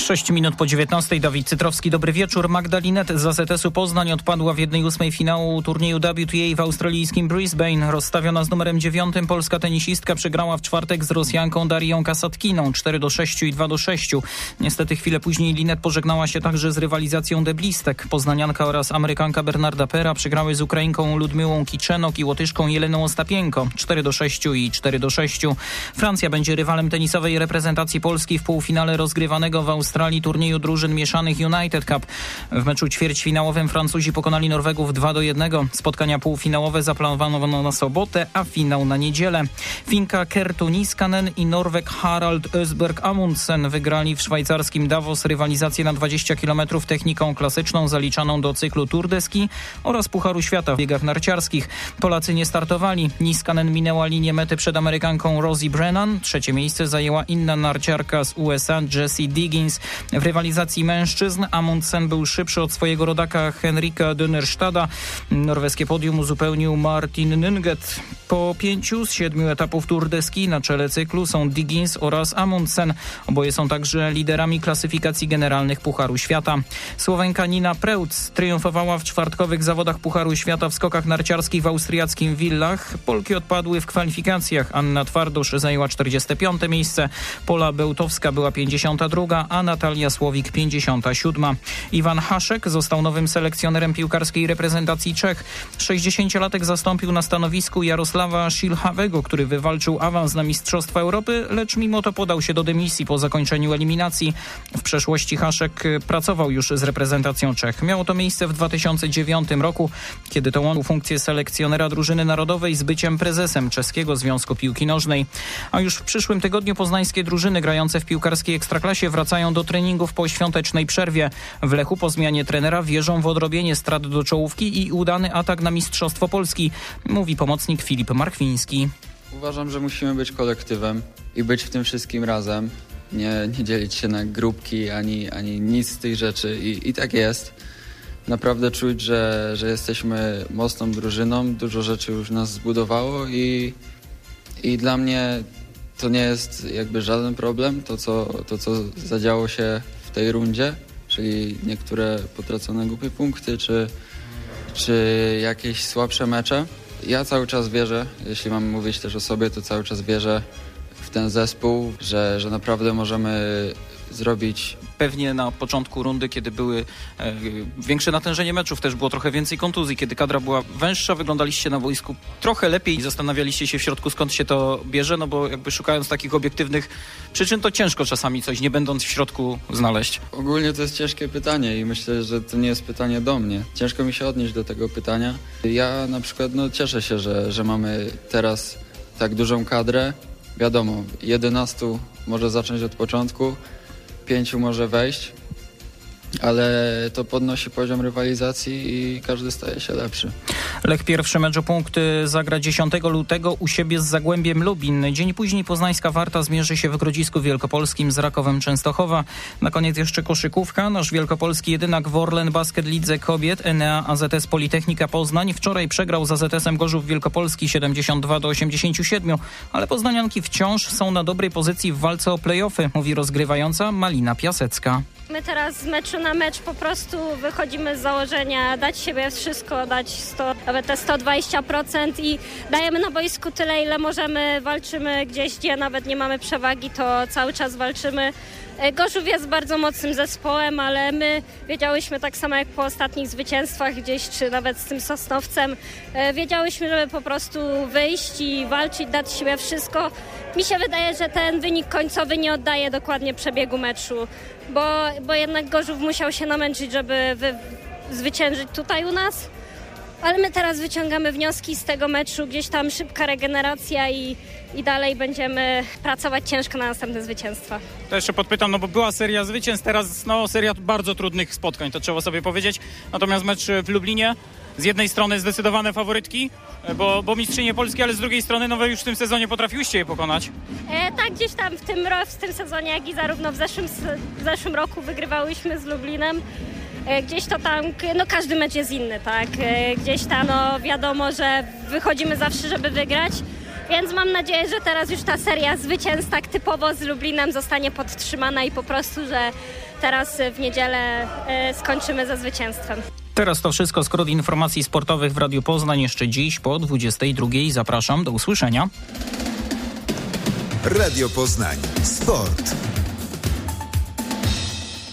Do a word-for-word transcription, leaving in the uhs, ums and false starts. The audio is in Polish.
sześć minut po dziewiętnastej. Dawid Cytrowski, dobry wieczór. Magda Linnet z A Z S-u Poznań odpadła w jednej ósmej finału turnieju W T A w australijskim Brisbane. Rozstawiona z numerem dziewiątym polska tenisistka przegrała w czwartek z Rosjanką Darią Kasatkiną cztery do sześciu i dwa do sześciu. Niestety chwilę później Linnet pożegnała się także z rywalizacją deblistek. Poznanianka oraz Amerykanka Bernarda Pera przegrały z Ukrainką Ludmiłą Kiczenok i Łotyszką Jeleną Ostapienko cztery do sześciu i cztery do sześciu. Francja będzie rywalem tenisowej reprezentacji Polski w półfinale rozgrywanego w Australii turnieju drużyn mieszanych United Cup. W meczu ćwierćfinałowym Francuzi pokonali Norwegów dwa do jednego. Spotkania półfinałowe zaplanowano na sobotę, a finał na niedzielę. Finka Kertu Niskanen i Norweg Harald Ösberg Amundsen wygrali w szwajcarskim Davos rywalizację na dwadzieścia kilometrów techniką klasyczną zaliczaną do cyklu Tour de Ski oraz Pucharu Świata w biegach narciarskich. Polacy nie startowali. Niskanen minęła linię mety przed Amerykanką Rosie Brennan. Trzecie miejsce zajęła inna narciarka z U S A Jessie Diggins. W rywalizacji mężczyzn Amundsen był szybszy od swojego rodaka Henrika Dönerstada. Norweskie podium uzupełnił Martin Nynget. Po pięciu z siedmiu etapów Tour de Ski na czele cyklu są Diggins oraz Amundsen. Oboje są także liderami klasyfikacji generalnych Pucharu Świata. Słowenka Nina Preutz triumfowała w czwartkowych zawodach Pucharu Świata w skokach narciarskich w austriackim Villach. Polki odpadły w kwalifikacjach. Anna Twardusz zajęła czterdzieste piąte miejsce. Pola Bełtowska była pięćdziesiąta druga, a Natalia Słowik pięćdziesiąta siódma. Iwan Haszek został nowym selekcjonerem piłkarskiej reprezentacji Czech. sześćdziesięciolatek zastąpił na stanowisku Jarosława Szilhawego, który wywalczył awans na Mistrzostwa Europy, lecz mimo to podał się do dymisji po zakończeniu eliminacji. W przeszłości Haszek pracował już z reprezentacją Czech. Miało to miejsce w dwa tysiące dziewiątym roku, kiedy to łączył funkcję selekcjonera drużyny narodowej z byciem prezesem Czeskiego Związku Piłki Nożnej. A już w przyszłym tygodniu poznańskie drużyny grające w piłkarskiej ekstraklasie wracają do treningów po świątecznej przerwie. W Lechu po zmianie trenera wierzą w odrobienie strat do czołówki i udany atak na Mistrzostwo Polski, mówi pomocnik Filip Marchwiński. Uważam, że musimy być kolektywem i być w tym wszystkim razem. Nie, nie dzielić się na grupki ani, ani nic z tych rzeczy i, i tak jest. Naprawdę czuć, że, że jesteśmy mocną drużyną, dużo rzeczy już nas zbudowało i, i dla mnie to nie jest jakby żaden problem, to co, to co zadziało się w tej rundzie, czyli niektóre potracone głupie punkty, czy, czy jakieś słabsze mecze. Ja cały czas wierzę, jeśli mam mówić też o sobie, to cały czas wierzę w ten zespół, że, że naprawdę możemy zrobić. Pewnie na początku rundy, kiedy były e, większe natężenie meczów, też było trochę więcej kontuzji, kiedy kadra była węższa, wyglądaliście na boisku trochę lepiej i zastanawialiście się w środku, skąd się to bierze, no bo jakby szukając takich obiektywnych przyczyn, to ciężko czasami coś, nie będąc w środku, znaleźć. Ogólnie to jest ciężkie pytanie i myślę, że to nie jest pytanie do mnie. Ciężko mi się odnieść do tego pytania. Ja na przykład no, cieszę się, że, że mamy teraz tak dużą kadrę. Wiadomo, jedenastu może zacząć od początku, pięciu może wejść, ale to podnosi poziom rywalizacji i każdy staje się lepszy. Lech pierwszy mecz o punkty zagra dziesiątego lutego u siebie z Zagłębiem Lubin. Dzień później poznańska Warta zmierzy się w Grodzisku Wielkopolskim z Rakowem Częstochowa. Na koniec jeszcze koszykówka. Nasz wielkopolski jedynak w Orlen Basket Lidze Kobiet Enea A Z S Politechnika Poznań wczoraj przegrał z A Z S-em Gorzów Wielkopolski siedemdziesiąt dwa do osiemdziesięciu siedmiu, ale poznanianki wciąż są na dobrej pozycji w walce o play-offy, mówi rozgrywająca Malina Piasecka. My teraz z meczu na mecz po prostu wychodzimy z założenia dać siebie wszystko, dać sto, nawet te sto dwadzieścia procent i dajemy na boisku tyle, ile możemy, walczymy gdzieś, gdzie nawet nie mamy przewagi, to cały czas walczymy. Gorzów jest bardzo mocnym zespołem, ale my wiedziałyśmy tak samo jak po ostatnich zwycięstwach gdzieś, czy nawet z tym Sosnowcem, wiedziałyśmy, żeby po prostu wyjść i walczyć, dać siebie wszystko. Mi się wydaje, że ten wynik końcowy nie oddaje dokładnie przebiegu meczu, bo, bo jednak Gorzów musiał się namęczyć, żeby wy, zwyciężyć tutaj u nas. Ale my teraz wyciągamy wnioski z tego meczu, gdzieś tam szybka regeneracja i, i dalej będziemy pracować ciężko na następne zwycięstwa. To jeszcze podpytam, no bo była seria zwycięstw, teraz no, seria bardzo trudnych spotkań, to trzeba sobie powiedzieć. Natomiast mecz w Lublinie, z jednej strony zdecydowane faworytki, bo, bo mistrzynie Polski, ale z drugiej strony no wy już w tym sezonie potrafiłyście je pokonać. E, tak, gdzieś tam w tym, w tym sezonie, jak i zarówno w zeszłym, w zeszłym roku wygrywałyśmy z Lublinem. Gdzieś to tam, no każdy mecz jest inny, tak? Gdzieś tam, no wiadomo, że wychodzimy zawsze, żeby wygrać. Więc mam nadzieję, że teraz już ta seria zwycięstw tak typowo z Lublinem zostanie podtrzymana i po prostu, że teraz w niedzielę y, skończymy ze zwycięstwem. Teraz to wszystko, skrót informacji sportowych w Radiu Poznań jeszcze dziś po dwudziestej drugiej. Zapraszam, do usłyszenia. Radio Poznań. Sport.